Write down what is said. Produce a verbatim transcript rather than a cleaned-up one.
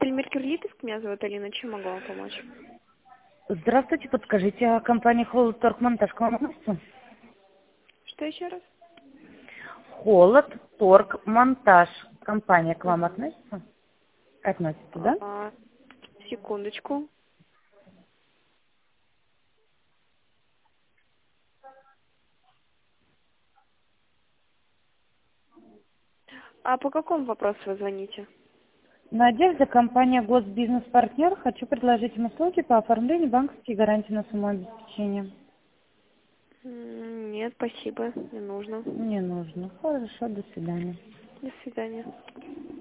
Отель Меркюр Липецк, меня зовут Алина, чем могу вам помочь? Здравствуйте, подскажите, а компания Холод Торг Монтаж к вам относится? Что еще раз? Холод Торг Монтаж. Компания к вам Угу. относится? Относится, да? А, секундочку. А по какому вопросу вы звоните? Надежда, компания Госбизнес Партнер. Хочу предложить им услуги по оформлению банковских гарантий на самообеспечение. М, Нет, спасибо, не нужно. Не нужно. Хорошо, до свидания. До свидания.